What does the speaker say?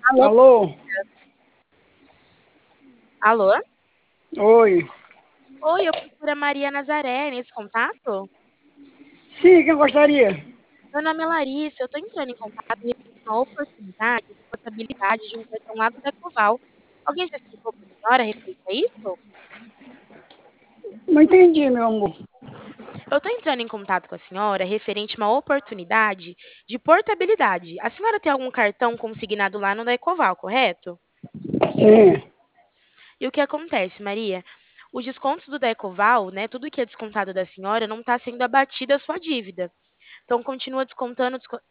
Alô? Alô? Alô? Oi. Oi, eu procuro a Maria Nazaré nesse contato? Sim, quem gostaria? Meu nome é Larissa, eu estou entrando em contato referente a uma oportunidade de portabilidade de um cartão lá do Decoval. Alguém já explicou para a senhora a respeito a isso? Não entendi, meu amor. Eu estou entrando em contato com a senhora referente a uma oportunidade de portabilidade. A senhora tem algum cartão consignado lá no Decoval, correto? Sim. E o que acontece, Maria? Os descontos do Decoval, né, tudo que é descontado da senhora não está sendo abatido a sua dívida. Então continua descontando